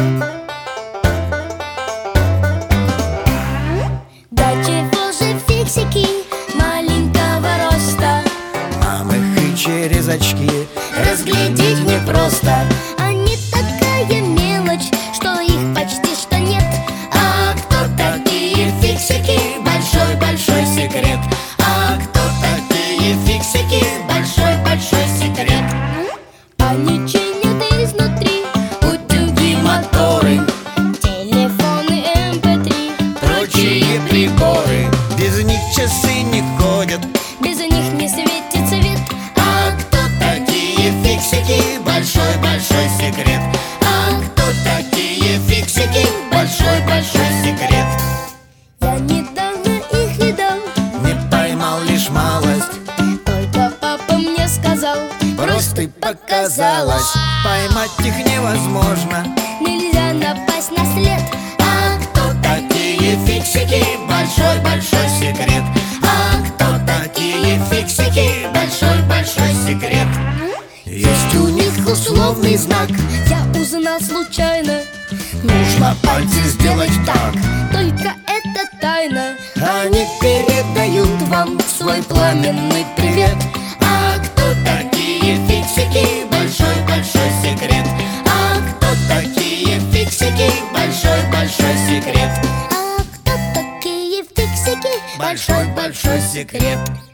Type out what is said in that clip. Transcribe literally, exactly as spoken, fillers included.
Да чего же фиксики маленького роста? Нам их и через очки разглядеть непросто. Они такая мелочь, что их почти что нет. А кто такие фиксики? Большой-большой секрет. А кто такие фиксики? Большой-большой секрет. Они чинят изнутри Утюги, моторы, телефоны эм пэ три, прочие приборы. Без них часы не ходят. без них не светит свет. А кто такие фиксики? Большой-большой секрет. А кто такие фиксики? Большой-большой секрет. Я недавно их видал, Не поймал лишь малость, только папа мне сказал: просто и показалось. Поймать их невозможно. нельзя напасть на след. А кто такие фиксики? Большой-большой секрет. А кто такие фиксики? Большой-большой секрет. Есть у них условный знак. Я узнал случайно, Нужно пальцы сделать так. только это тайна. Они передают вам свой пламенный привет. А кто такие фиксики? Большой-большой секрет. А кто такие фиксики? Большой-большой секрет. А кто такие фиксики? Большой-большой секрет.